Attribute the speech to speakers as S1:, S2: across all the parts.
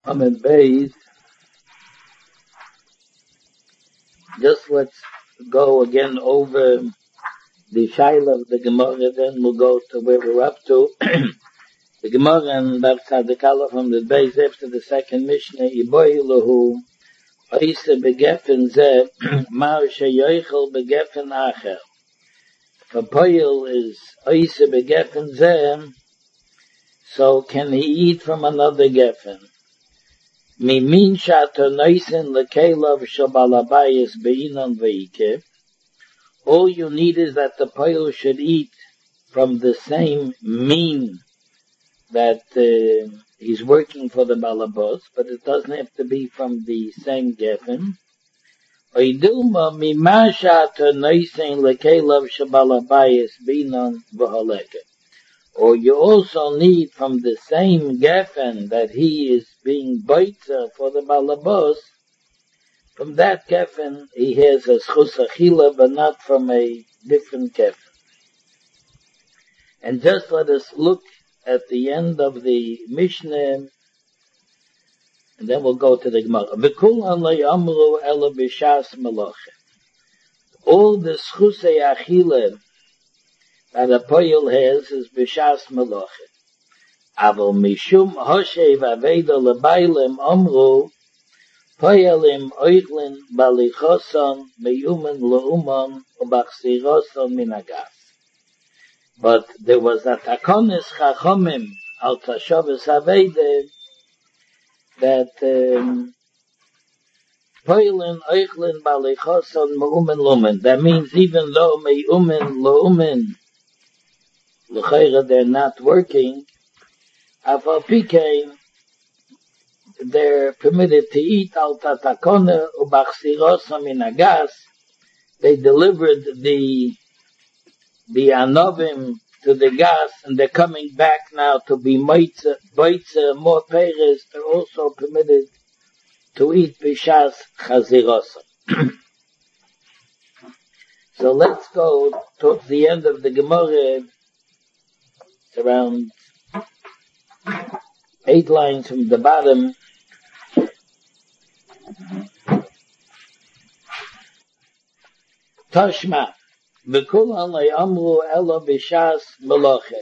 S1: Amid Beis, just let's go again over the Shaila of the Gemara, then we'll go to where we're up to. The Gemara and Bab Tzadikala from the Beis after the second Mishnah, Iboy Lahu, Oise Begefen Zeh, Mar Sheyoichel Begefen Acher. If a poil is Oise Begefen Zeh, so can he eat from another gefen? Mimin shato noisen lekelov shabalabayis beinon veike. All you need is that the poil should eat from the same mean that he's working for the balabos, but it doesn't have to be from the same gefen. Oidilma mima shato noisen lekelov shabalabayis beinon veholeke. Or you also need from the same gefen that he is being boitzer for the balabos, from that gefen he has a schus achila, but not from a different gefen. And just let us look at the end of the Mishnah, and then we'll go to the Gemara. V'kulan le'amru ela b'shas meloche. All the schusei achila that a poil has is b'shas meloche. Aval mishum hoshev aveda lebailem amru poyelim oichlin balichoson meyumen leuman ubachsiroson minagas. But there was a takonis chachomim al tashavas aveda that poyelim oichlin balichoson meyumen leuman. That means even though meyumen leuman l'chayra they're not working, afal pikein they're permitted to eat al tatakone ubachsirosa minagas. They delivered the anovim to the gas, and they're coming back now to be boitze more peres. They're also permitted to eat bishas chazirosa. So let's go towards the end of the Gemara. It's around 8 lines from the bottom. Tashma, v'kulan le'amru ela b'shas meloche.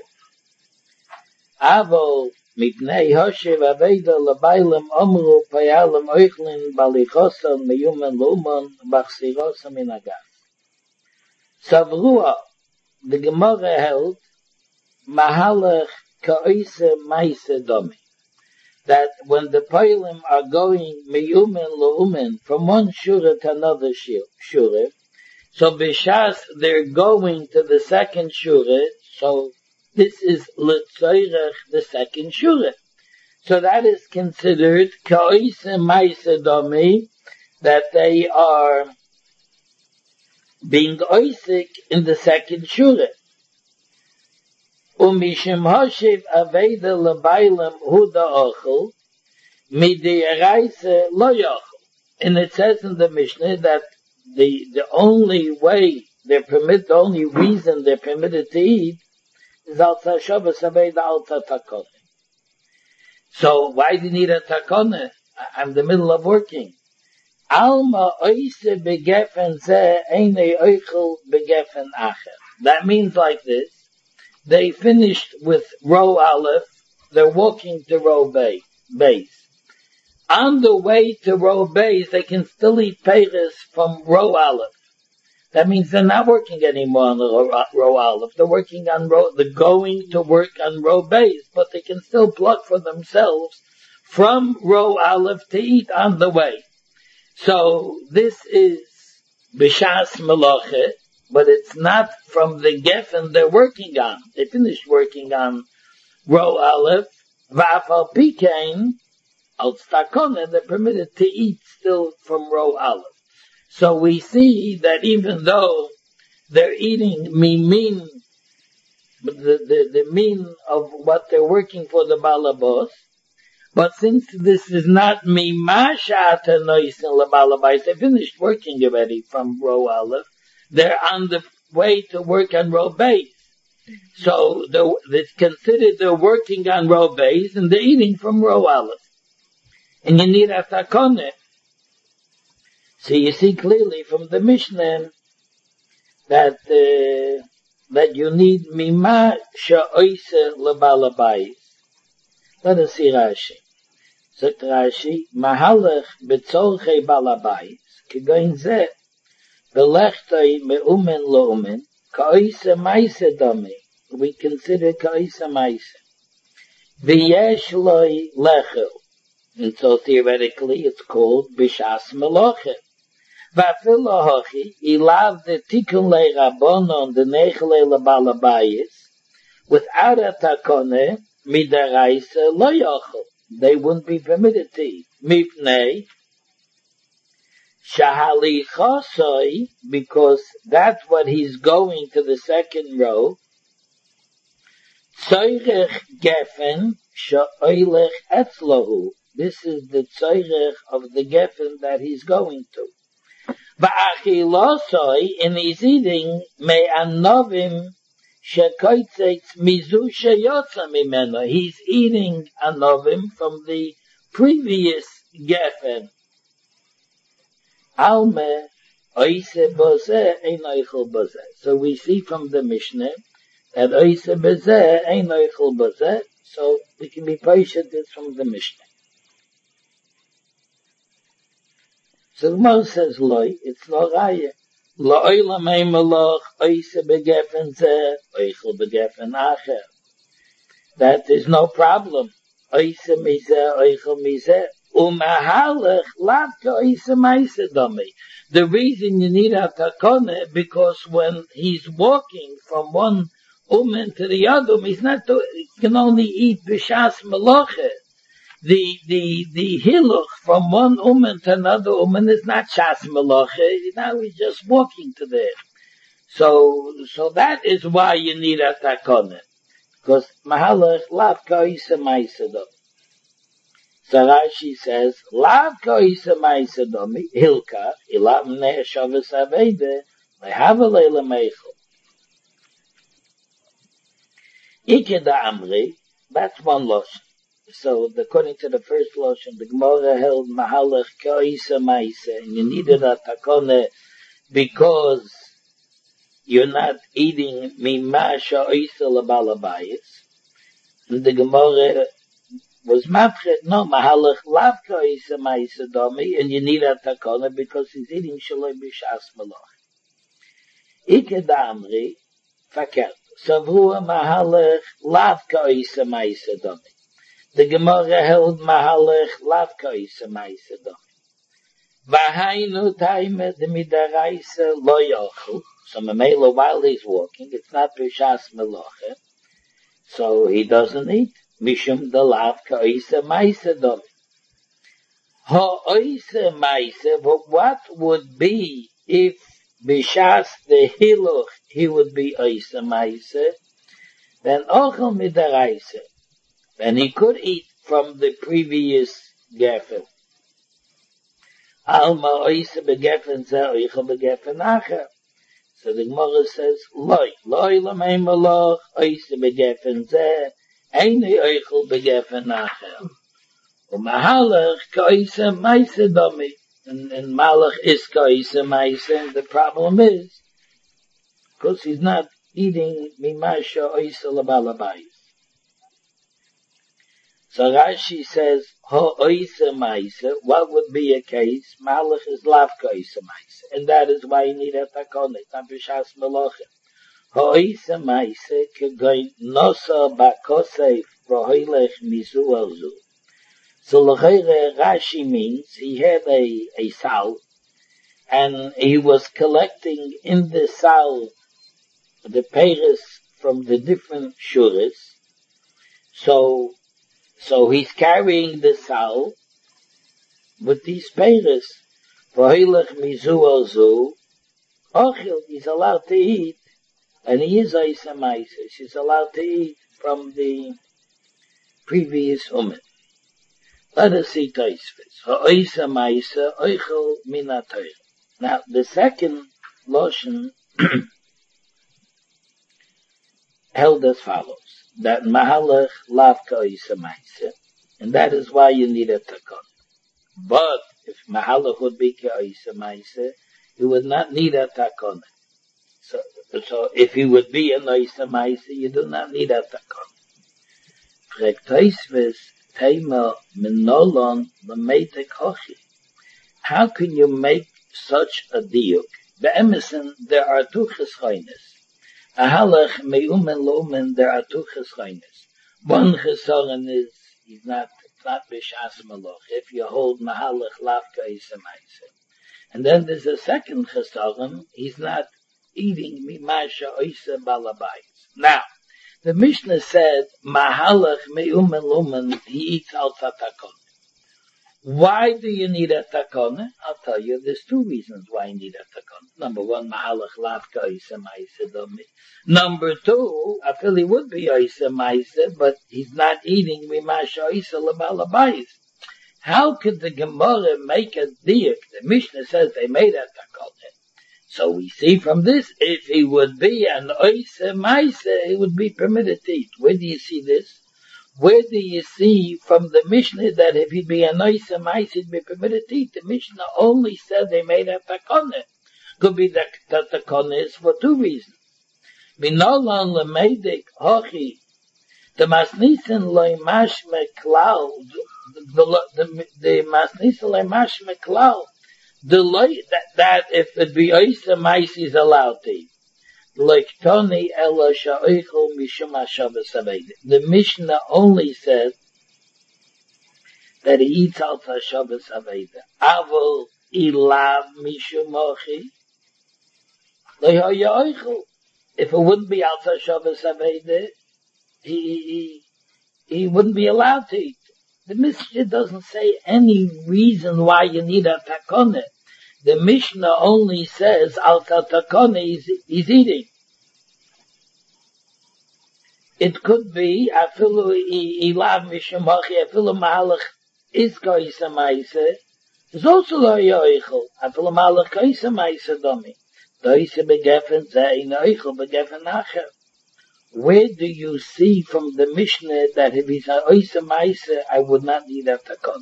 S1: Avo mipnei hoshev aveda lebailem amru payalem oichlin balichosan meyumen luman bachsirosa minagas. Savrua, the Gemara held, mahalach ka'ise maise domi. That when the poilim are going meyumen leumen from one shura to another shura, so b'shas they're going to the second shura, so this is l'tzoyrech the second shura. So that is considered ka'ise maise domi, that they are being oisik in the second shura. Umishim hoshev aveda lebailem huda ochel midiraise lo yochel. And it says in the Mishnah that the only way they're permitted, the only reason they're permitted to eat is al tashavas aveda al tatakone. So why do you need a takone? I'm in the middle of working. Alma oise begefen ze eine oichel begefen acher. That means like this. They finished with row aleph, they're walking to row base. On the way to row base, they can still eat peiris from row aleph. That means they're not working anymore on the row aleph, they're working on they're going to work on row base, but they can still pluck for themselves from row aleph to eat on the way. So this is b'shas meloche, but it's not from the gefen they're working on. They finished working on row aleph, v'afal pikein, al stakone, they're permitted to eat still from row aleph. So we see that even though they're eating mimin, the mean of what they're working for the balabos, but since this is not mimasha to noisin lebalabais, they finished working already from row aleph, they're on the way to work on row base. So it's considered they're working on row base and they're eating from row aleph. And you need a takone. So you see clearly from the Mishnah that you need mima sha'oise lebalabayis. Let us see Rashi. Sagt Rashi, mahalach betzorchei balabayis, kegoin zeh, belechtoi meumen lo'umen, ka'oise maise dami. We consider ka'oise maise. V'yesh loi lechel. And so theoretically it's called bishas meloche. Va'afilo hochi, ilav de tikun le rabbonon de nechle lebalabayis, without a takone, midaraise lo yochel. They wouldn't be permitted to eat. Mipnei, shahalichosoi, because that's what he's going to the second row. Tzoyrech gefen, sha'oilech etzlohu. This is the tzoyrech of the gefen that he's going to. Va'achilosoi, and he's eating, me anovim, shekoitzetz mizu sheyotza mimeno. He's eating anovim from the previous gefen. Alme oise boze ein oichel boze. So we see from the Mishnah that oise boze ein oichel boze. So we can be patient this from the Mishnah. So the Gemara says loy, it's lo raya. Lo oila mei meloch oise begefen ze oichel begefen acher. That is no problem. Oise mize oichel mize. Umahalech lavka oise maise dami. The reason you need a takone, because when he's walking from one umen to the other, he can only eat b'shas meloche. The hiluch from one umen to another umen is not shas meloche. Now he's just walking to there. So that is why you need a takone. Because mahalech lavka oise maise dami. So Rashi says, lavka oise maise dami, hilka, ilav mnei shavis avede, lehavale lemeichel. Ike da amri, that's one lotion. So according to the first lotion, the Gemara held mahalech oise maise, and you needed a takone because you're not eating mima sha'oise lebalabayis. And the Gemara was mafchet, no, mahalach lavka oise maise dami, and you need a takona because he's eating shaloi b'shas meloch. Ike da amri, fakert, savua mahalach lavka oise maise dami. The Gemara held mahalach lavka oise maise dami. V'hainu taime de midaraise lo yochel. So memela, while he's walking, it's not b'shas meloch, so he doesn't eat. Mishum de lavka oise maise dami. Ha oise maise, but what would be if b'shas the hiluch he would be oise maise? Then ochel midaraise. Then he could eat from the previous gefen. Alma oise begefen ze oichel begefen acher. So the Gemara says, loy lamei meloch oise begefen ze Eine Eichel begefen nachher. Mahalach ka'ise maise dami. And Malach is ka'ise maise, and the problem is, because he's not eating mimasha oise lebalabayis. So Rashi says, ho oise maise, what would be a case? Malach is lavka oise maise. And that is why you need a takone, not b'shas meloche. Ho'ise maise kegoin nosa bakosef v'hoilech mizu alzu. So l'cheire Rashi means he had a sal, and he was collecting in the sal the peiros from the different shuras. So he's carrying the sal with these peiros. V'hoilech mizu alzu. Ochil, he's allowed to eat. And he is oise maise. She's allowed to eat from the previous umen. Let us see Tosfos. Oise maise, oichel min ha'Torah. Now, the second lotion held as follows. That mahalach lavka oise maise. And that is why you need a takon. But if Mahalach would be Ka'isa Maisa, he would not need a Takona. So if he would be a Noisa Maisa, you do not need a Takona. Prektoisves Tema Minolon Lamete Kochi. How can you make such a diuk? Be'emesen, there are two cheschaynes. Ahalach meumen lomen, there are two cheschaynes. One chesaron is, he's not b'shas maloch. If you hold mahalach lavka isemaisa. And then there's a second chesaron, he's not eating mimasha oisa balabais. Now, the Mishnah said, mahalach meumen lomen, he eats al tatakon. Why do you need a takona? I'll tell you, there's two reasons why you need a takona. Number one, mahalach lavka isa maisa domi. Number two, I feel he would be isa maisa, but he's not eating mimasha isa labalabayis. How could the Gemara make a diak? The Mishnah says they made a takona. So we see from this, if he would be an isa maisa, he would be permitted to eat. Where do you see this? Where do you see from the Mishnah that if he'd be a nice mice, he'd be permitted to eat? The Mishnah only said they made a takona. Could be that the takona is for two reasons. Minolan lemeidik hochi, the masnisen leimash meklal, the masnisen leimash meklal, that if it be oisa mice, he's allowed to eat. Like Tony Ella Sha'oichel Mishum HaShabbos Aveda. The Mishnah only said that he eats out HaShabbos Aveda. Avol Ilav Mishum Mochi Le'ho'yoichel. If it wouldn't be out HaShabbos Aveda, he wouldn't be allowed to eat. The Mishnah doesn't say any reason why you need a takona. The Mishnah only says al takona he's eating. It could be afilu ilav mishamachi afilu malach is koisa maisa. It's also lo yoichel afilu malach koisa maisa domi. Doisa begefen zei noichel begefen nacher. Where do you see from the Mishnah that if he's a oisa maisa, I would not need a takon?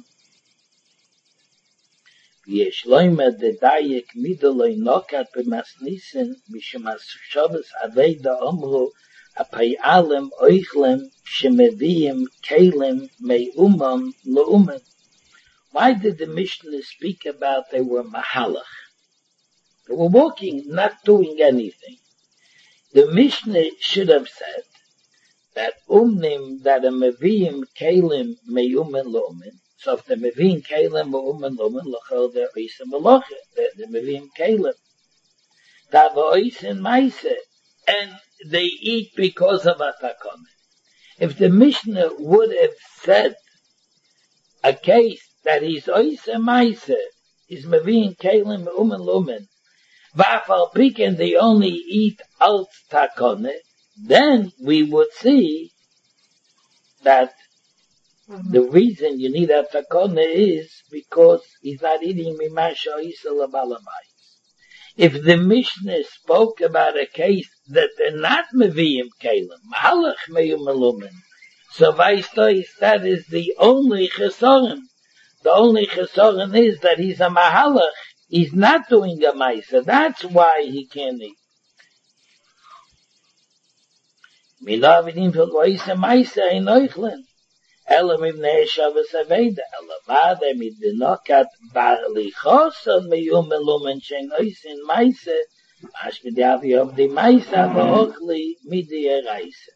S1: Yesh loimer de dayek midoloi nokat b'masnisen mishemas shabbos aveda omru apayalem oichlem shemeviyim kelem me'umam le'umen. Why did the Mishnah speak about they were mahalach? They were walking, not doing anything. The Mishnah should have said that that a meviyim kelim me'umen le'umen. So if the meviyim kelim me'umen le'umen l'chol they're oisem meloche, the meviyim kelim. That oisem maise, and they eat because of a takon. If the Mishnah would have said a case that he's oisem maise, is meviyim kelim me'umen le'umen, v'afal piken they only eat alt takone, then we would see that the reason you need a takone is because he's not eating mimasha isel abalabais. If the Mishnah spoke about a case that they're not meviyim kelim, mahalach meyum melumen, so vaistois that is the only chesaron. The only chesaron is that he's a mahalach. He's not doing a maisa. That's why he can't eat. Milavidim fil oisa maisa in oichlen. Elam ibnei Shabbos Aveda. Elavade midinokat barlichoson meyum melumen shein oisin maisa. Mash midavi of the maisa v'ochli midi eraisa.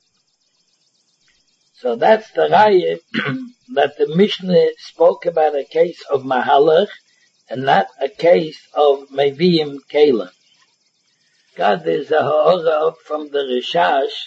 S1: So that's the raya that the Mishnah spoke about a case of mahalach and not a case of meviyim kelim. God, there's a ha'ora from the Rishash.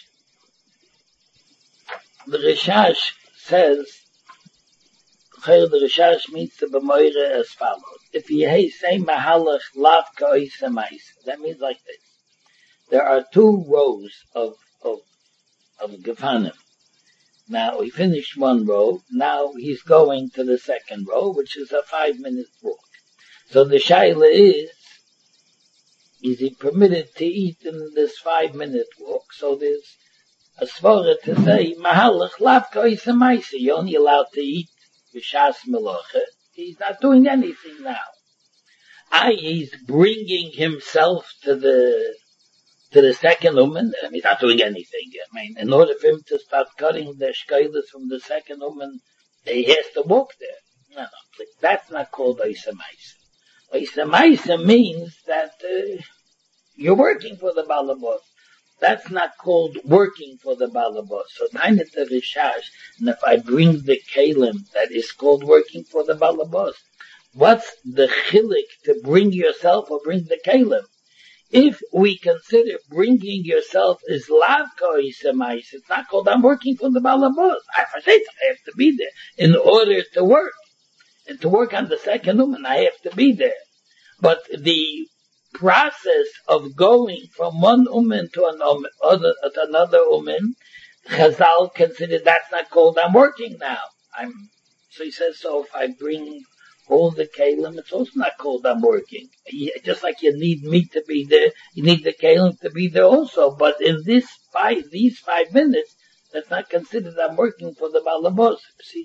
S1: The Rishash says, the Rishash means the B'moire as follows. If you say mahalach lav ka'isa mais, that means like this. There are two rows of gefanim. Now he finished one row. Now he's going to the second row, which is a 5-minute walk. So the shaila is he permitted to eat in this 5-minute walk? So there's a svara to say, mahalach lav ka'isa maisa. You're only allowed to eat b'shas meloche. He's not doing anything now. He's bringing himself to the second woman. He's not doing anything. I mean, in order for him to start cutting the shkailas from the second woman, he has to walk there. No, please. That's not called Oisa Maisa. Oisa Maisa means that you're working for the Balabos. That's not called working for the Balabos. So Tainet the Rishash, and if I bring the Kalim, that is called working for the Balabos. What's the chilik to bring yourself or bring the Kalim? If we consider bringing yourself is lavka isemais, it's not called I'm working for the Balabos. I have to be there in order to work. And to work on the second woman, I have to be there. But the process of going from one woman to another woman, Chazal considered that's not called I'm working now. So he says, so if I bring all the kalim, it's also not called I'm working. Just like you need me to be there, you need the kalim to be there also. But in these 5 minutes, that's not considered I'm working for the Balabos.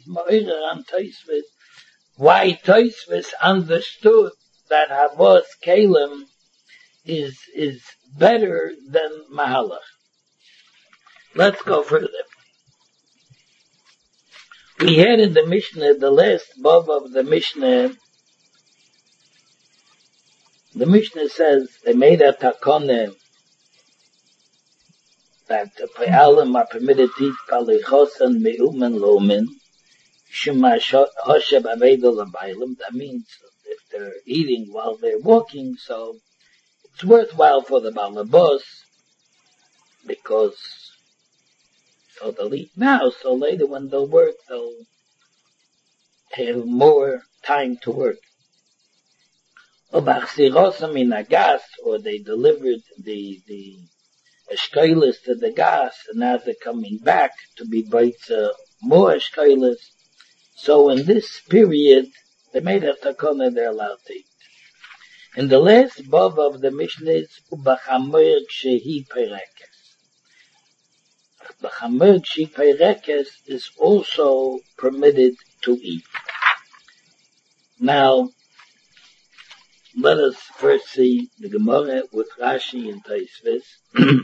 S1: Why Tosfos understood that Havos kalim is better than Mahalach. Let's go further. We had in the Mishnah, the last bab of the Mishnah says they made a takone that the pe'alim are permitted to eat palichosan me'umen lomen shema hoshev avedol abaylim. That means if they're eating while they're walking, so it's worthwhile for the balabos because so they'll eat now, so later when they'll work, they'll have more time to work. Or they delivered the eshkailas to the gas, and now they're coming back to be baitza more eshkailas. So in this period, they made a takona they're allowed to eat. In the last bab of the Mishnah is ubachamer kshehi perekes. Bachamer kshehi perekes is also permitted to eat. Now, let us first see the Gemara with Rashi and Tosfos.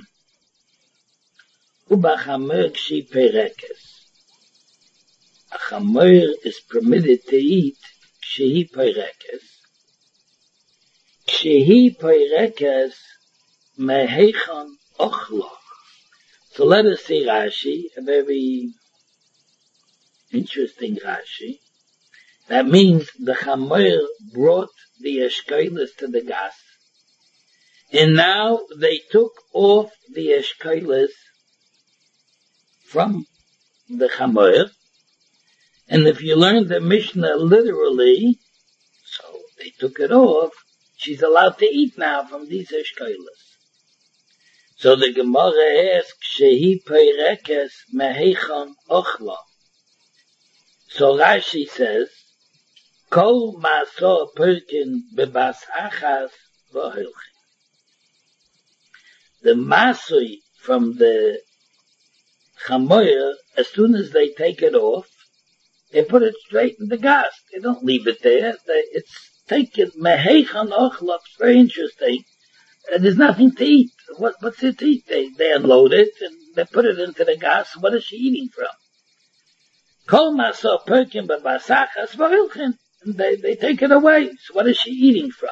S1: Ubachamer kshehi perekes. A chamer is permitted to eat kshehi perekes. Kshehi perekes mehechan ochlo. So let us see Rashi, a very interesting Rashi. That means the chamer brought the eshkailas to the gas, and now they took off the eshkailas from the chamer. And if you learn the Mishnah literally, so they took it off, she's allowed to eat now from these eshkailas. So the Gemara asks, Shehi Peirekes Mehechan Ochla. So Rashi says, Kol Maso Perkin Bebas Achas Vahilchin. The Masui from the Chamoyer, as soon as they take it off, they put it straight in the gas. They don't leave it there. It's taken Mehechan Ochla. It's very interesting. There's nothing to eat. What's it to eat? They unload it and they put it into the gas. What is she eating from? Kol Maso Perkin Bebasachas Vahilchin. And they take it away. So what is she eating from?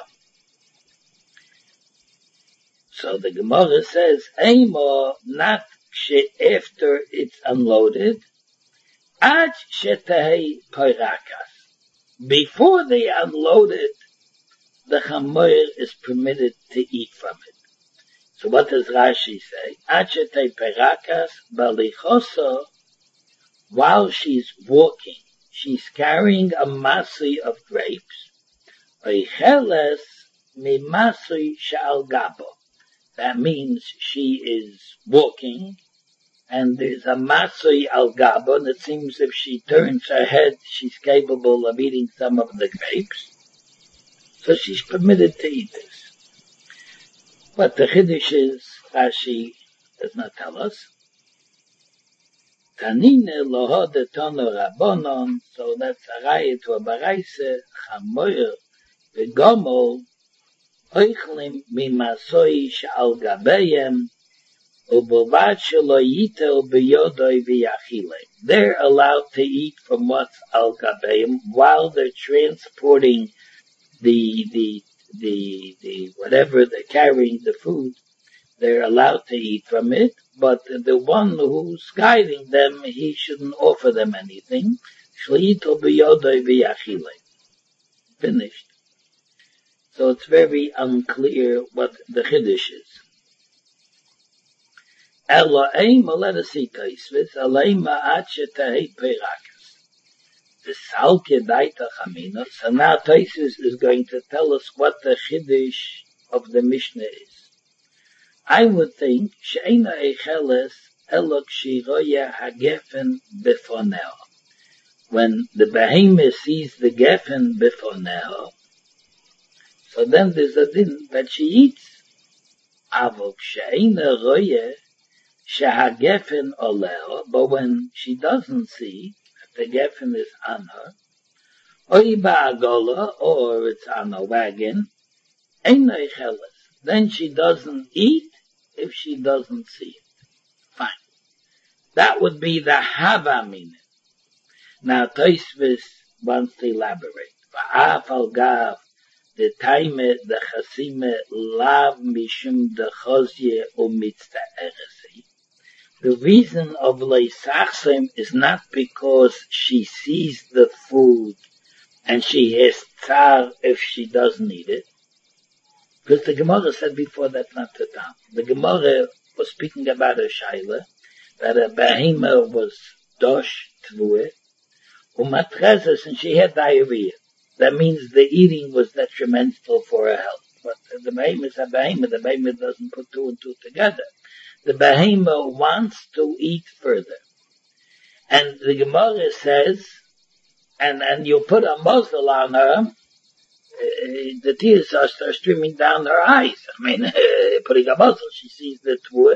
S1: So the Gemara says, Eimo, not after it's unloaded, Ad Shetahei Poirakas. Before they unload it, the chamoyer is permitted to eat from it. So what does Rashi say? Ad Shetahei Poirakas Balichoso, while she's walking, she's carrying a masui of grapes. Oicheles mimasui she'al gabo. That means she is walking, and there's a masui al gabo, and it seems if she turns her head, she's capable of eating some of the grapes. So she's permitted to eat this. But the Chiddush is, Rashi does not tell us. Tanine loho de tono rabbonon, so that's a raya to a baraise, chamoyer, v'gomol, oichlim mimasoi sh'al gabeyem, ubovat shelo yitel b'yodoi v'yachile. They're allowed to eat from what's al gabeyem while they're transporting the whatever they're carrying the food. They're allowed to eat from it, but the one who's guiding them, he shouldn't offer them anything. Shleito b'yodoi v'yachile. Finished. So it's very unclear what the chiddush is. Elo'im, let us see Tosfos, Elo'im ma'at shetahei perakas. The salke daita chamina. So now Tosfos is going to tell us what the chiddush of the Mishnah is. I would think, she'ena eicheles elo kshiroya hagefen befoneo. When the behemoth sees the gefen befoneo, so then there's a din that she eats. Avok she'ena roya shehagefen oleo, but when she doesn't see that the gefen is on her, oi ba'agola, or it's on a wagon, eina eicheles, then she doesn't eat if she doesn't see it. Fine. That would be the hava minute. Now Tosfos wants to elaborate. Va'af al gav, the taime, the chasime, lav mishum de chozye umitzta eresi. The reason of leisachsim is not because she sees the food and she has tzar if she doesn't eat it. Because the Gemara said before that's not the time. The Gemara was speaking about a shaila, that a behema was dosh tvue, umatrezes, and she had diarrhea. That means the eating was detrimental for her health. But the behema is a behema, the behema doesn't put two and two together. The behema wants to eat further. And the Gemara says, and you put a muzzle on her, the tears are streaming down her eyes. I mean, putting a muzzle, she sees the tvur.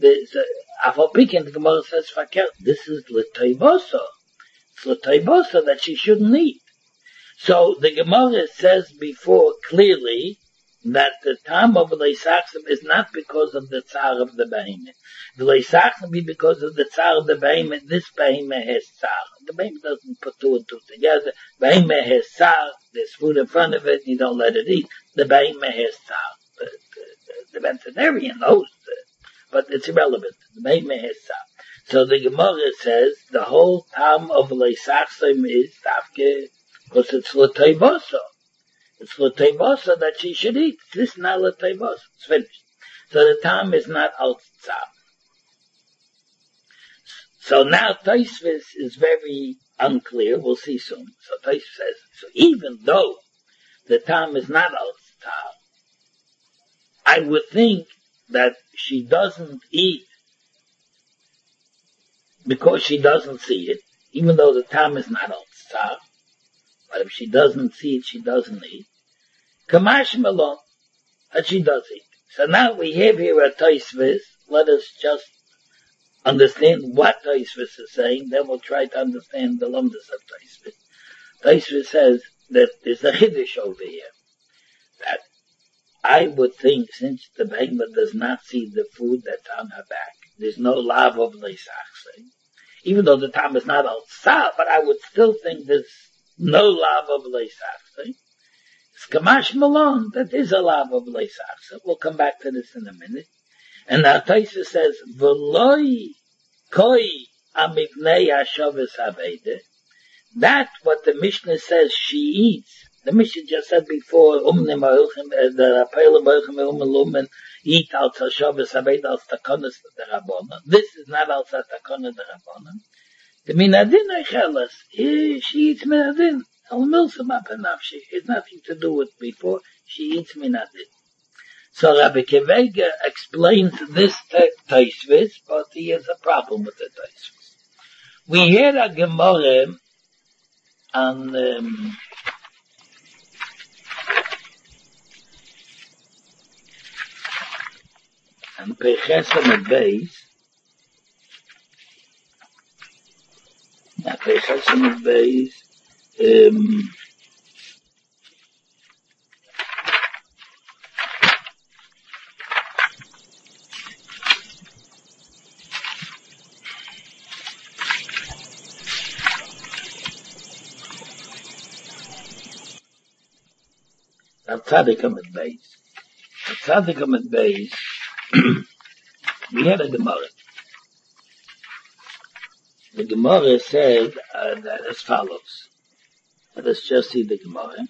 S1: The Gemara says, this is l'toiboso. It's l'toiboso that she shouldn't eat. So the Gemara says before clearly that the time of leisachsim is not because of the tzar of the behemoth. The leisachsim be because of the tzar of the behemoth. This behemoth has tzar. The behemoth doesn't put two and two together. Behemoth has tzar. There's food in front of it. You don't let it eat. The behemoth has tzar. The veterinarian knows that, but it's irrelevant. The behemoth has tzar. So the Gemara says the whole time of leisachsim is tafke because it's l'toiboso. It's l'toibosa that she should eat. This is not l'toibosa. It's finished. So the time is not al tzar. So now Tosfos is very unclear. We'll see soon. So Tosfos says, so even though the time is not al tzar, I would think that she doesn't eat because she doesn't see it, even though the time is not al tzar. But if she doesn't see it, she doesn't eat. Kamash malon, that she does eat. So now we have here a Tosfos. Let us just understand what Tosfos is saying, then we'll try to understand the lumdus of Tosfos. Tosfos says that there's a chiddush over here, that I would think since the behemoth does not see the food that's on her back, there's no lav of leisachsim, even though the time is not al tzar, but I would still think there's no lav of leisachsim. It's kamash malon, that is a lav of leisachsim. We'll come back to this in a minute. And now Tosfos says, v'loi koi amipnei hashavas haveda. That what the Mishnah says she eats. The Mishnah just said before, the Apeilim B'Oichem U'Melum eat al Hashavas haveda al takonas derabbanan. This is not al takonas derabbanan. The minadin eichelas, she eats minadin. Al milsam apanafshi. It's nothing to do with before. She eats minadin. So Rabbi Kevega explains this Tosfos, but he has a problem with the Tosfos. We hear a Gemara on Pechesam Beis, Chesed mit Beis, Tzaddik mit Beis. Tzaddik mit Beis, we had a Gemara. The Gemara said that as follows. Let us just see the Gemara.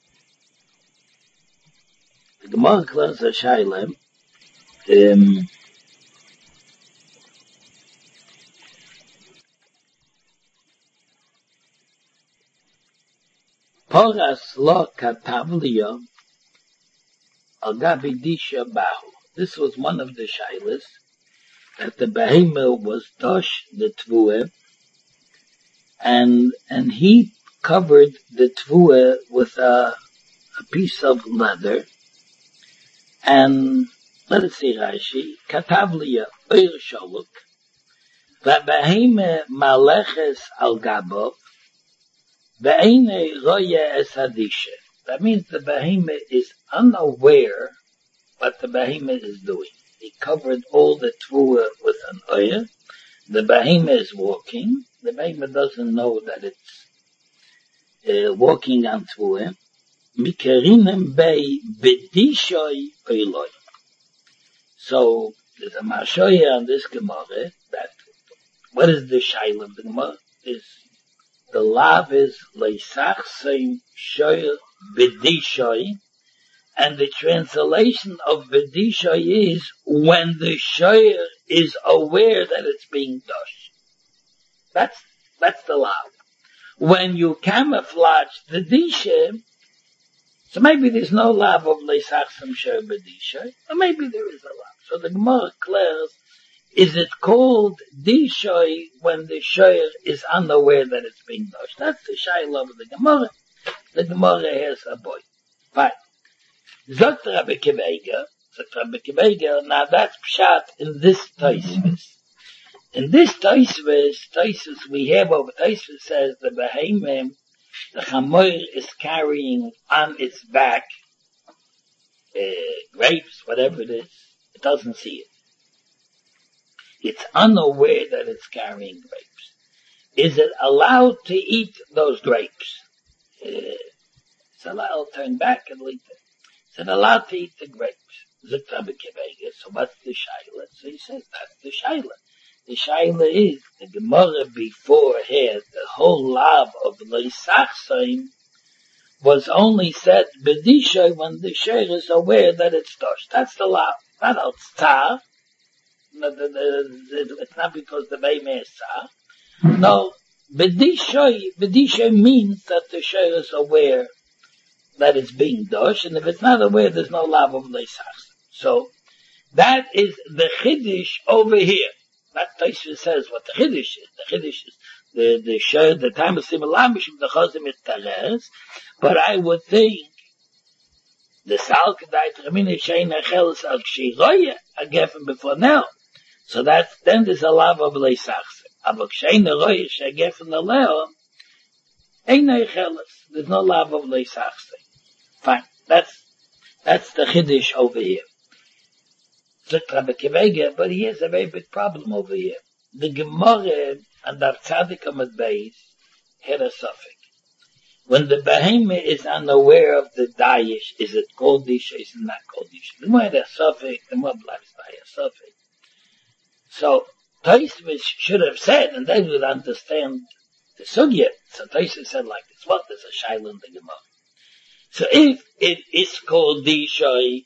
S1: The Gemara claims a Shailem, Poras lo katavliya al gabi disha bahu. This was one of the Shailas, that the behemoth was dosh the tvua, and he covered the tvua with a piece of leather, and let us see Rashi, katavliya oir sholuk, v'behemoth maleches al gabov, ve'ene roya es hadisha. That means the behemoth is unaware what the behemoth is doing. He covered all the tvua with an oil. The behemoth is walking. The behemoth doesn't know that it's walking on tvua. Mikarinem bei bedishoy oiloi. So there's a mashoya on this Gemara that what is the shaila of the Gemara? Is the lav is leisach seim shoy bedishoy. And the translation of Vedisha is when the Shoyer is aware that it's being dosh. That's the law. When you camouflage the Disha, so maybe there's no law of Leisachsam Shoyer Vedisha, or maybe there is a law. So the Gemara declares, is it called Disha when the Shoyer is unaware that it's being dosh? That's the Shaila of the Gemara. The Gemara has a boy. Fine. Sagt Rabbi Kivega, now that's pshat in this Taisvis. In this Taisvis we have over Taisvis says the behemoth, the chamoir is carrying on its back, grapes, whatever it is. It doesn't see it. It's unaware that it's carrying grapes. Is it allowed to eat those grapes? It's allowed, I'll turn back and leave it. Is it allowed to eat the grapes? So what's the shaila? So he says that's the shaila. The shaila is the Gemara before had the whole lav of leisachsein was only said bedisha when the sheir is aware that it's dosh. That's the lav. Not al tzar. It's not because the beimeh is tzar. No, bedisha means that the sheir is aware that it's being dosh, and if it's not aware, there's no lav of leisach. So that is the chiddush over here. That Taisha says what the chiddush is. The chiddush is the time of simulamish of the chazim is tares, but I would think the sal kedai tramina shein acheles al kshiroya agefen before now. So that's then there's a lav of leisach. Aber kshein aroya shegefen aleo ein acheles. There's no lav of leisach. Fine. That's the chiddush over here. Rabbi Kivega, but he has a very big problem over here. The Gemara and the Tzaddik Amad Beis had a suffix. When the behemoth is unaware of the dayish, is it called disha? Is it not called disha? The Gemara had a suffix. The Gemara blasts by a suffix. So Taisvis should have said, and they would understand the sugya. So Taisvis said like this: what is a shaila in the Gemara? So if it is called disha,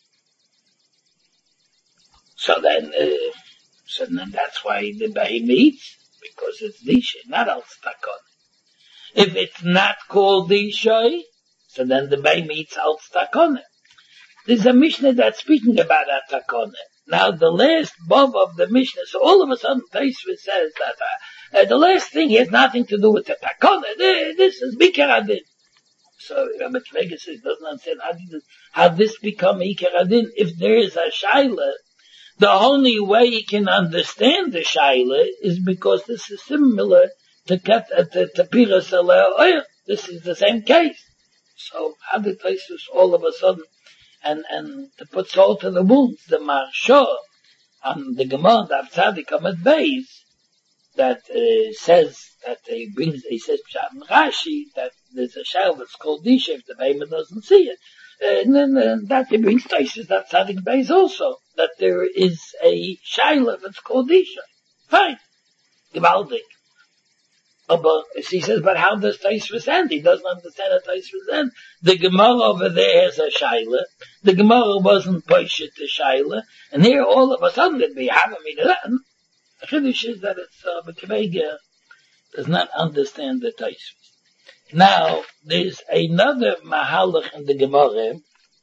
S1: so then that's why the behemoth eats, because it's disha, not al stakon. If it's not called disha, so then the behemoth eats al stakon. There's a Mishnah that's speaking about atakon. Now the last bob of the Mishnah, so all of a sudden Taisvis says that the last thing has nothing to do with the takon. This is Bikar Adin. So Rabbi Kivega says doesn't understand how this become Ikar Adin. If there is a shaila, the only way he can understand the shaila is because this is similar to cut to Piras oil. This is the same case. So how did Tosfos all of a sudden and to put salt in the wounds? The Marsha on the Gemara of Tzadik Amud Beis that says that he says Pshat and Rashi that there's a shayla that's called Disha if the Behemoth doesn't see it. And then that he brings Tosfos that Tzadik Beis also that there is a shayla that's called Disha. Fine, Gewaldig. But he says, but how does Tosfos end? He doesn't understand how Tosfos end. The Gemara over there has a shayla. The Gemara wasn't poshet to shayla, and here all of a sudden it be having the Chiddush is that it's Bekavega does not understand the Tosfos. Now there's another mahalach in the Gemara.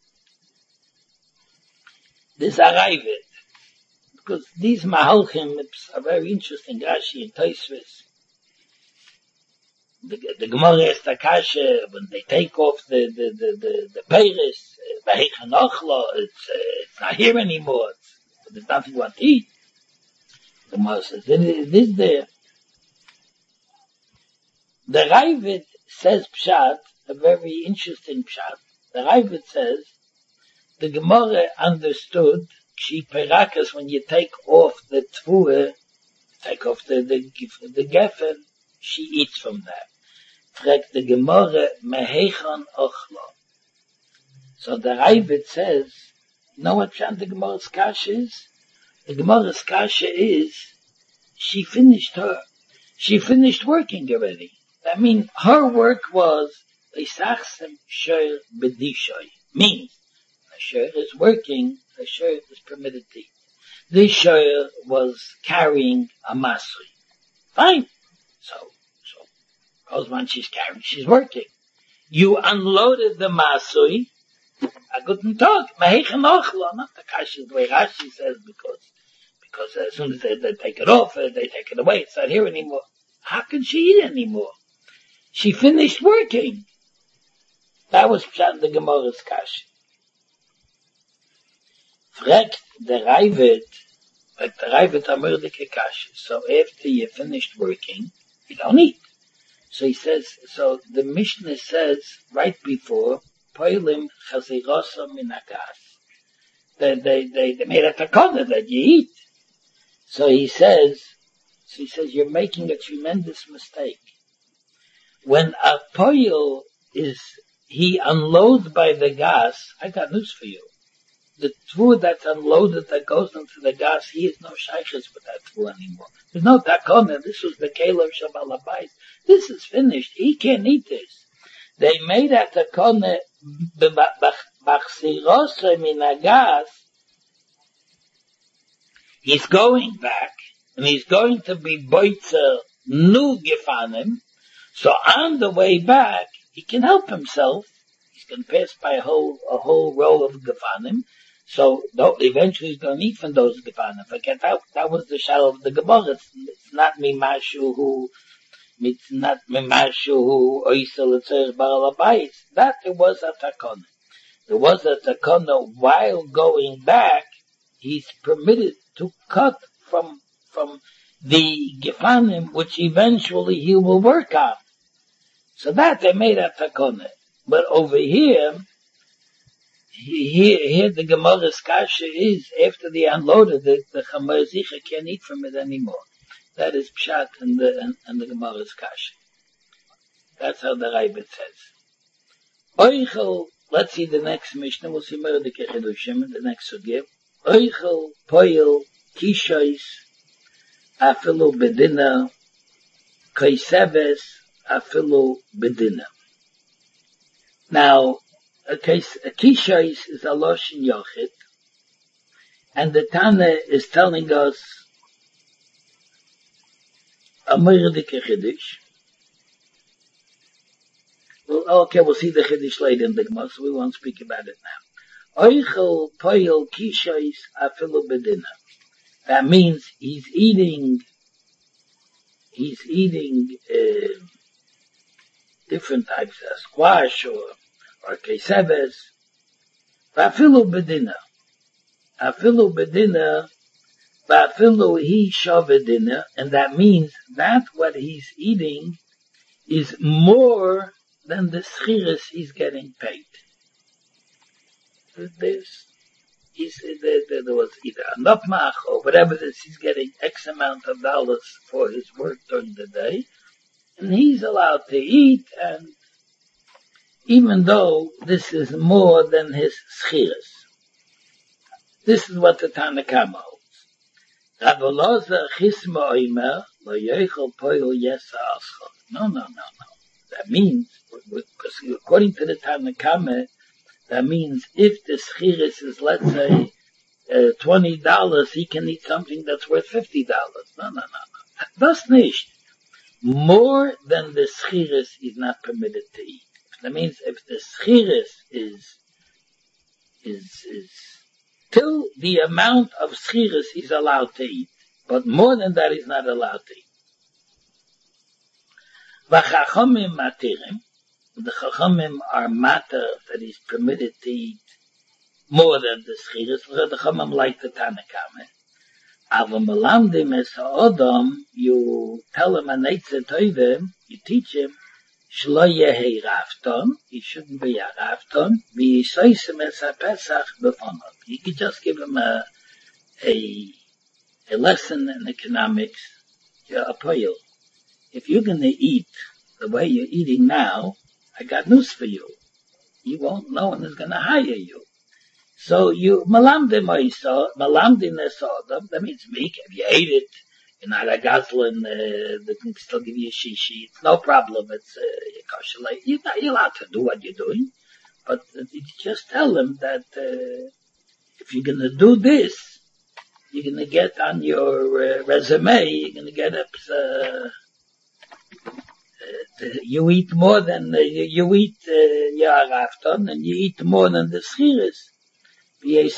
S1: There's a Ravid, because these mahalchim are very interesting. Rashi and Tosfos. The Gemara is Takasha when they take off the peiris, it's not here anymore. There's nothing to eat. The Gemara says it is there. The Ravid says Pshat, a very interesting Pshat. The Ravid says the Gemara understood she perakas when you take off the tfuah, take off the geffen, she eats from that. Fragt the Gemara, mehechan ochla. So the Ravid says, you know what Pshat the Gemara's kasha is? The Gemara's kasha is, she finished working already. I mean, her work was, Leisachsem Sher B'dishoy. Means, a Sher is working, a Sher is permitted to eat. This Sher was carrying a Masri. Fine. So, because when she's carrying, she's working. You unloaded the Masri, I couldn't talk. Mehechan ochla, not the Kashi, the way Rashi says, because as soon as they take it off, they take it away, it's not here anymore. How can she eat anymore? She finished working. That was Pshat the Gemara's Kashi. Fragt the Ravid Amurdike Kashi. So after you finished working, you don't eat. So he says, so the Mishnah says right before, Poilim Chazirosa Minagas. They made a takana that you eat. So he says, you're making a tremendous mistake. When a poil he unloads by the gas, I got news for you. The food that's unloaded that goes into the gas, he has no shaykhs with that food anymore. There's no takana. This was the Kalev Shabbalabais. This is finished. He can't eat this. They made a takana b'chsirose minagas. He's going back, and he's going to be boitzer nu gefanim. So on the way back, he can help himself. He's going to pass by a whole row of gefanim. So eventually he's going to eat from those gefanim. Forget that was the shal of the Gemara. It's not mimashu who oisel etzerich baralabayis. That there was a takana. There was a takana while going back. He's permitted to cut from the gefanim, which eventually he will work on. So that they made a takana. But over here the Gemara's kasha is, after they unloaded it, the Chamer Zicha can't eat from it anymore. That is Pshat and the Gemara's kasha. That's how the Ravid says. Oichel, let's see the next Mishnah, we'll see Merdeke Chedushim, the next Sugya. Oichel, Poil, Kishois, Afilu Bedina, Kaiseves, Afilu Bedina. Now, a Kishois is a Loshin Yochid, and the Tana is telling us a Merdeke Chedush. Well, okay, we'll see the Chiddush later in the Gemara, so we won't speak about it now. Oichel poil kishois afilu bedina. That means he's eating different types of squash or kesebes. Afilu bedina. Afilu bedina Ba'afilu he shavedina, and that means that what he's eating is more than the schiris he's getting paid. There was either a nopmach or whatever it is, he's getting X amount of dollars for his work during the day, and he's allowed to eat, and even though this is more than his schiris. This is what the Tanna Kama holds. Rabbi Loza chisma oimer lo yochel poil yesa aschol. No. That means, because according to the Tanna Kama, that means if the schiris is, let's say, $20, he can eat something that's worth $50. No. Das nicht. More than the schiris is not permitted to eat. That means if the schiris is till the amount of schiris he's allowed to eat, but more than that he's not allowed to eat. V'chachamim matirim, the chachamim are matter that he's permitted to eat more than the schiris. The chachamim like the Tanna Kama. Ava melamdim es ha'odam, you tell him an eitzah toivim, you teach him, shlo yehi rafton, he shouldn't be a rafton, v'yisoisim es ha'pesach b'fonov. You could just give him a lesson in economics, a poil. If you're going to eat the way you're eating now, I got news for you. No one is going to hire you. So you, malamdim nesodam, that means meek. If you ate it, you're not a gazlan, they can still give you a shishi. It's no problem. It's, you're allowed to do what you're doing. But you just tell them that, if you're going to do this, you're going to get on your resume, you're going to get up, you eat more than, you eat Yarafton, and you eat more than the schiris. We'll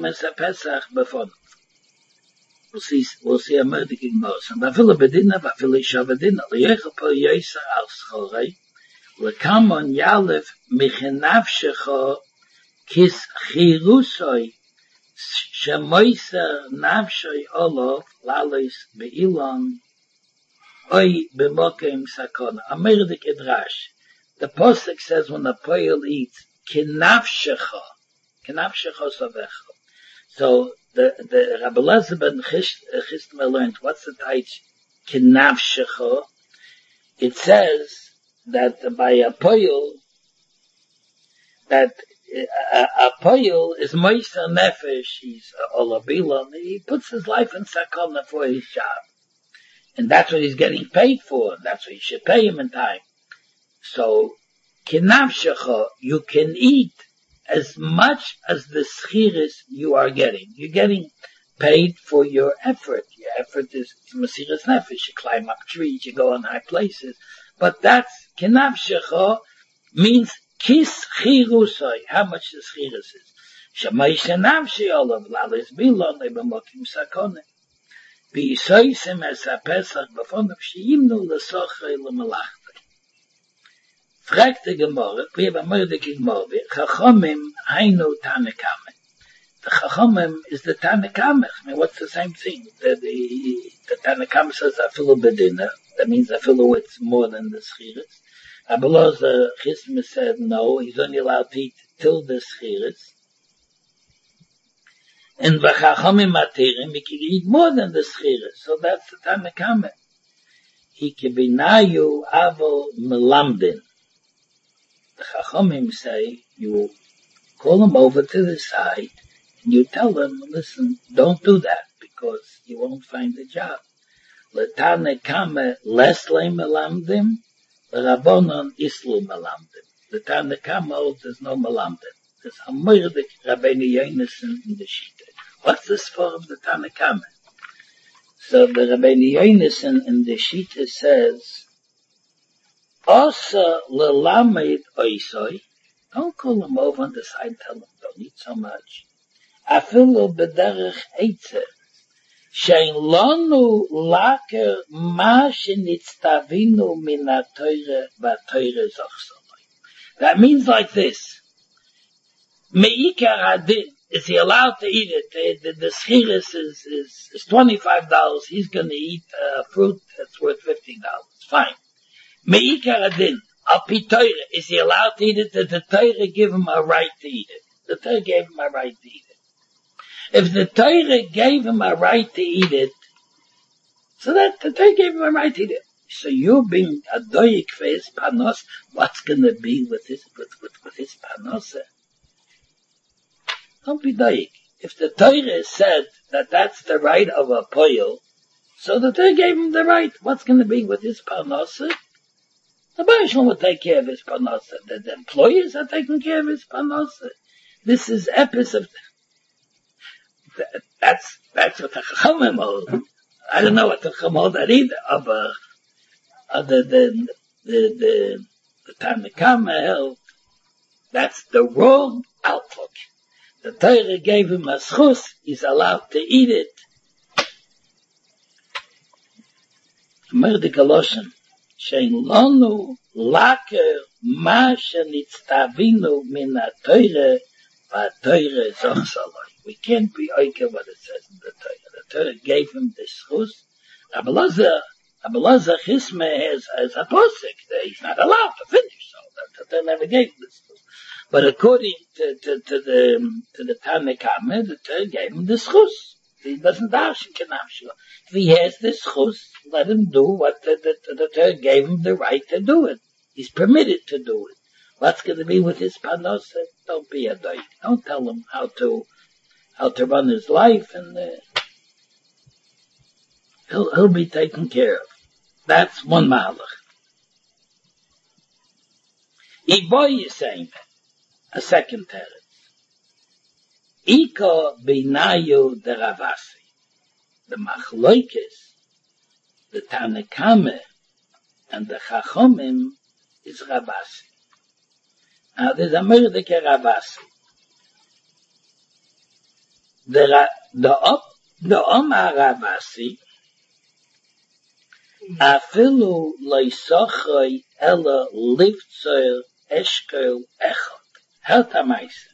S1: see a murder king most. And Bafila Bedina, Bafila Shavadina, Leyechapo Yesa al Schorei, Lekamon Yalef Michenavshecho, Kis Chirusoi, Shemoisa Navshoi Olov, Lalois Beilon, Oi Bemokim Sakona. Amerdik Edrash. The Posek says when the Poil eats, Kinavshecho Sovecho. So the Rabbi Lezer ben Chisma learned, what's the taich Kinavshecho? It says that by a Poil, that a Poil is Moisa Nefesh, he's Olabilon, he puts his life in Sakona for his job. And that's what he's getting paid for. That's what you should pay him in time. So, kinavshecha, you can eat as much as the schiris you are getting. You're getting paid for your effort. Your effort is mesiras nefesh. You climb up trees, you go on high places. But that's, kinavshecha means kis chirusoi, how much the schiris is. Shamay shenavshi olav, lalis bilon, ebemokim sakone. B'yisoisim es ha-pesach b'fonov she'imnu l'sochei l'melachtai. Fragt the Gemara, we have a murder Gemara, Chachomim hainu Tanna Kama. The Chachomim is the Tanna Kama. I mean, what's the same thing? The Tanna Kama says afilu bedina. That means afilu it's more than the schiris. Abeloz the Chisma said no, he's only allowed to eat till the schiris. And v'chachamim matirim, he can eat more than the schiris. So that's the Tanna Kama. He can be nayu avol melamdin. The chachamim say, you call him over to the side, and you tell him, listen, don't do that, because you won't find a job. L'Tanna Kama lesle melamdim, l'Rabbanon islu melamdim. The Tanna Kama holds there's no melamdim. There's a murdik Rabbeinu Yonason in the Shita. What's this for of the Tanna Kama? So the Rabbeinu Yonason in the Shita says, Osa lelamed oisoi, don't call him over on the side, tell him, don't eat so much. Afilu b'derech eitze, shein lonu laker ma shenitztavinu min ha-Torah v'ha-Torah zochsoloi. That means like this. Meikar hadin, is he allowed to eat it? The schiris is $25. He's going to eat fruit that's worth $15. Fine. Me'ikar adin, al pi Torah, is he allowed to eat it? Did the Torah give him a right to eat it? The Torah gave him a right to eat it. If the Torah gave him a right to eat it, so that the Torah gave him a right to eat it. So you being a doyik for his panos, what's going to be with his panos? Don't be doyik. If the Torah said that that's the right of a poil, so the Torah gave him the right. What's going to be with his panos? The Baruch will take care of his panos. The employers are taking care of his panos. This is epis of. That's what the Chachamim hold. I don't know what the Chachamim hold that either. The Tanakama held. That's the wrong outlook. The Torah gave him a schus. He's allowed to eat it. Merdi Galoshen. Shein lonu laker ma shenitztavinu min ha-Torah va-Torah zochsaloi. We can't be oiker what it says in the Torah. The Torah gave him the schus. Abelazar Chisme has a posik that he's not allowed to finish, so the Torah never gave him this schus. But according to the Tanakama, the Torah gave him the schus. He doesn't darshan kenavshua. If he has this chus, let him do what the Torah gave him the right to do it. He's permitted to do it. What's going to be with his panos? Don't be a doy. Don't tell him how to run his life, and he'll be taken care of. That's one malach. Iboy is saying a second teretz. Iko binayu de Ravasi. The machloikis, the Tanakame, and the Chachomim is Ravasi. Now there's a murdike Ravasi. The Omar Ravasi, afilu loisochoi ela livtzoir eshkel echot. Heltamaisa.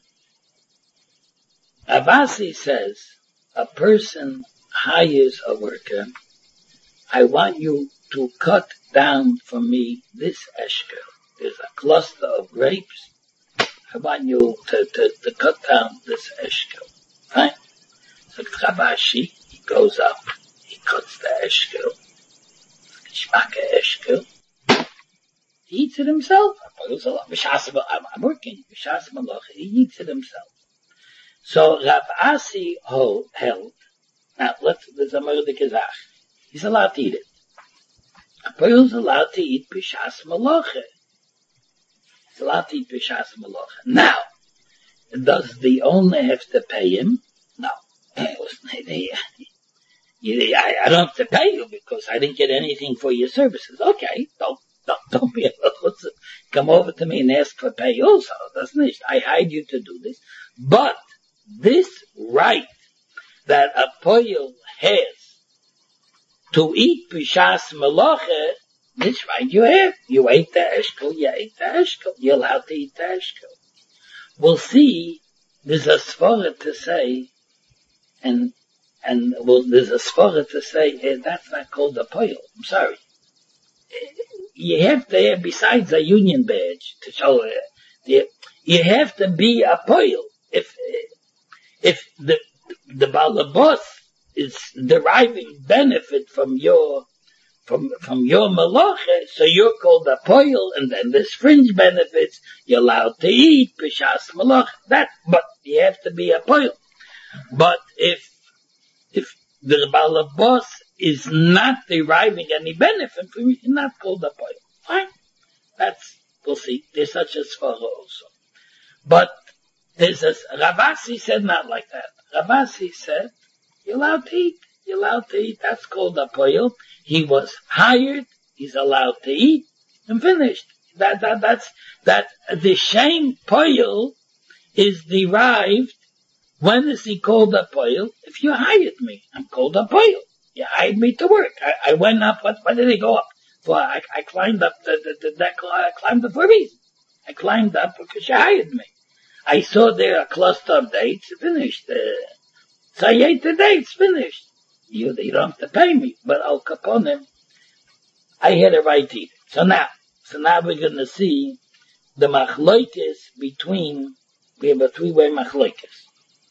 S1: Ravasi says, a person hires a worker. I want you to cut down for me this eshkel. There's a cluster of grapes. I want you to cut down this eshkel. Fine. So Rabashi, he goes up, he cuts the eshkel. Shmaka eshkel. He eats it himself. I'm working. He eats it himself. So Rav Asi held, now there's a murder kazach. He's allowed to eat it. A person's allowed to eat Pishas Malacha. He's allowed to eat Pishas Malacha. Now, does the owner have to pay him? No. I don't have to pay you because I didn't get anything for your services. Okay, don't be able to come over to me and ask for pay also. Doesn't it? I hired you to do this. But this right that a poil has to eat Pishas Malacha, this right you have. You ate the eshkel, you're allowed to eat the eshkel. We'll see, there's a svara to say, there's a svara to say, that's not called a poil. I'm sorry. You have to have, besides a union badge to show it, you have to be a poil. If the balabos is deriving benefit from your malacha, so you're called a poil, and then there's fringe benefits, you're allowed to eat, pishas malacha, but you have to be a poil. But if the balabos is not deriving any benefit from you, you're not called a poil. Fine. We'll see. There's such a svara also. But Ravasi said not like that. Ravasi said, you're allowed to eat. That's called a poil. He was hired. He's allowed to eat. And finished. That's the same poil is derived. When is he called a poil? If you hired me, I'm called a poil. You hired me to work. I went up. What did I go up for? I climbed up the deck. I climbed up for a reason. I climbed up because you hired me. I saw there a cluster of dates, finished. So I ate the dates, finished. You don't have to pay me, but Al Kaponim, I had a right to eat it. So now we're going to see the machloikis between, we have a three-way machloikis.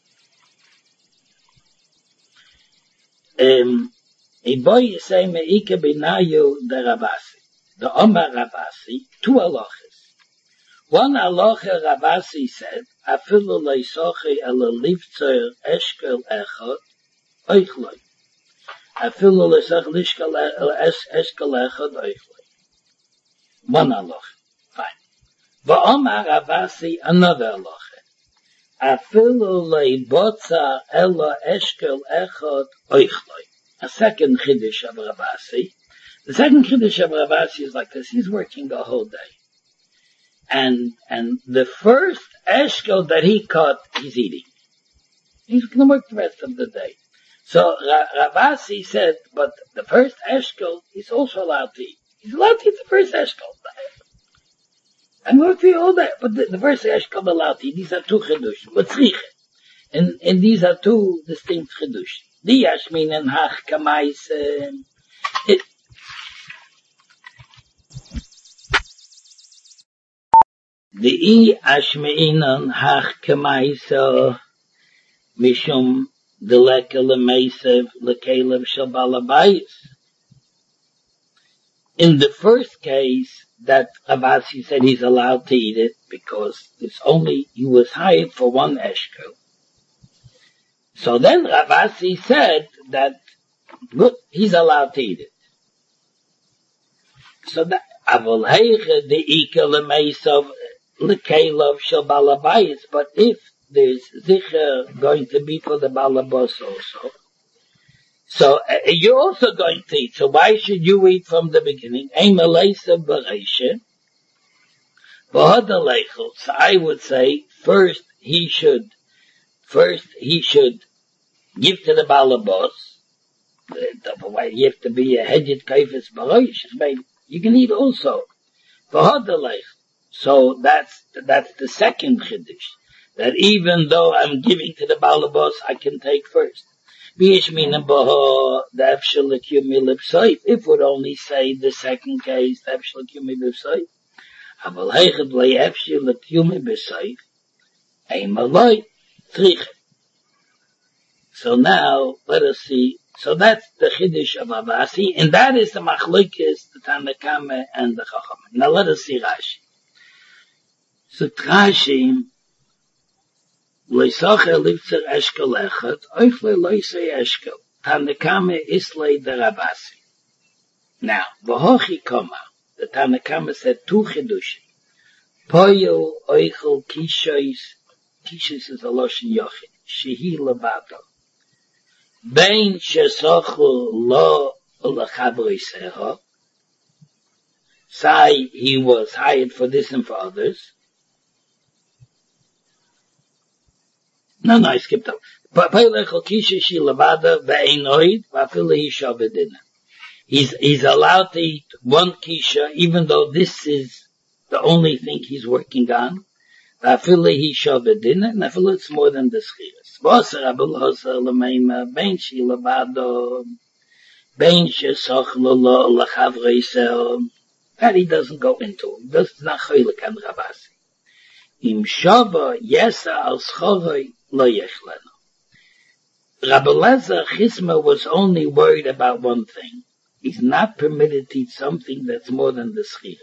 S1: Iboy say meike binayu the Ravasi. The Omar Ravasi, two halachas. One halacha Ravasi said, afilu leisochi ele livtzer eshkel echot, oichloi. Afilu leisoch lishkel eshkel echot, oichloi. One halacha. Fine. V'Omar Ravasi, another halacha. Afilu leibotza ele eshkel echot, oichloi. A second chiddush of Ravasi. The second chiddush of Ravasi is like this. He's working the whole day. And the first eshkel that he caught, he's eating. He's going to work the rest of the day. So Ravasi said, but the first eshkel, he's also allowed to eat. He's allowed to eat the first eshkel. I'm working all day, but the first eshkel allowed to eat. These are two chidush. And these are two distinct chidush. The Yashmin and Hach Kamais, the Ashmein and Hach Kamais, Mishum, the Lekel Mesev, Lekelev Shabalabayis. In the first case, that Ravasi said he's allowed to eat it because he was hired for one eshkel. So then Ravasi said that, look, he's allowed to eat it. So that, Avol heiche the ikel lemeisov lekelov shel balabayis, but if there's zicher going to be for the balabos also, so you're also going to eat. So why should you eat from the beginning? Ein meleisa bereisha, v'hada leichel. So I would say first he should give to the balabos. You have to be a hedget kaifes baroish. You can eat also. So that's the second chiddush. That even though I'm giving to the balabos, I can take first. If would only say the second case, so now, let us see. So that's the Chiddush of Ravasi, and that is the Machlokes, the Tanakame, and the Chacham. Now let us see Rashi. So Rashi, Leisacher Livtzer Eshkel Echad, Oifle Loisei Eshkel, Tanakame Islay the Ravasi. Now, V'hochi Koma, the Tanakame said two Chiddushim. Poyo Oichel Kishois is a Loshen Yochid, Shehi Levato. Bein shesochu lo lechavriseho. Say he was hired for this and for others. No, I skipped up. He's allowed to eat one kisha, even though this is the only thing he's working on. It's more than the schiras. That he doesn't go into. That's not choylek and Ravasi. Im shava yesa al schovei lo yechleno. Rabbi Lezer Chisma was only worried about one thing. He's not permitted to eat something that's more than the schiras.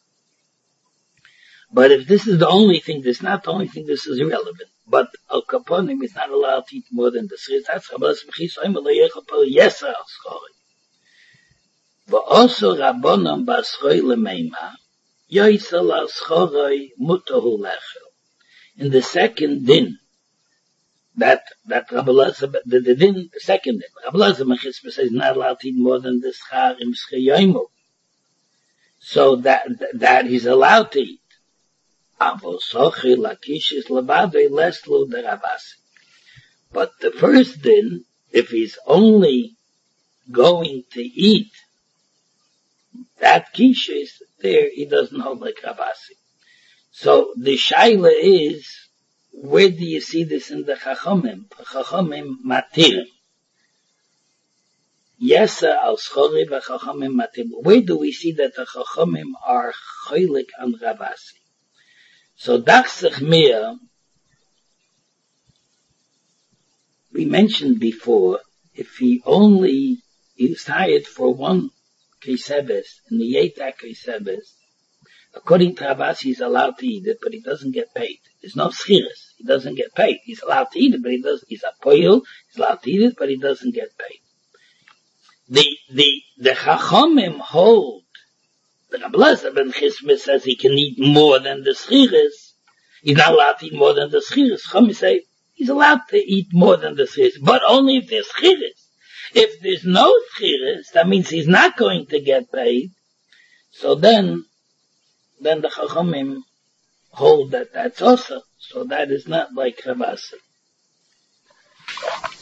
S1: But if this is the only thing, this is not the only thing, this is irrelevant. But Al Kaponim is not allowed to eat more than the schiras. That's Rabbi Lezer Chisma lo yechleno yesa al schovei. V'oso Rabbonon b'aschoi lemeima, yoisel al schoroi mutahu lechel. In the second din, that Rabbi Lezer, the din, the second din, Rabbi Lezer Mechisma says not allowed to eat more than the schar im schayomu. So that he's allowed to eat. Avo sochi lakishis levadei leslu de Ravasi. But the first din, if he's only going to eat that kisha is there, he doesn't hold like Ravasi. So the shaila is, where do you see this in the Chachamim? Chachamim matirim. Yesa al schori v'chachamim matirim. Where do we see that the Chachamim are cholik on Ravasi? So dachsich mir, we mentioned before, if he only is hired for one kesebes, in the Yeta kesebes, according to Ravasi, he's allowed to eat it, but he doesn't get paid. There's no schiras. He doesn't get paid. He's allowed to eat it, but he's a poil. He's allowed to eat it, but he doesn't get paid. The Chachamim hold, the Rabbi Elazar ben Chisma says he can eat more than the schiras. He's not allowed to eat more than the schiras. Chachamim say he's allowed to eat more than the schiras, but only if there's schiras. If there's no schiras, that means he's not going to get paid. So then the Chachamim hold that that's also. So that is not like Ravasi.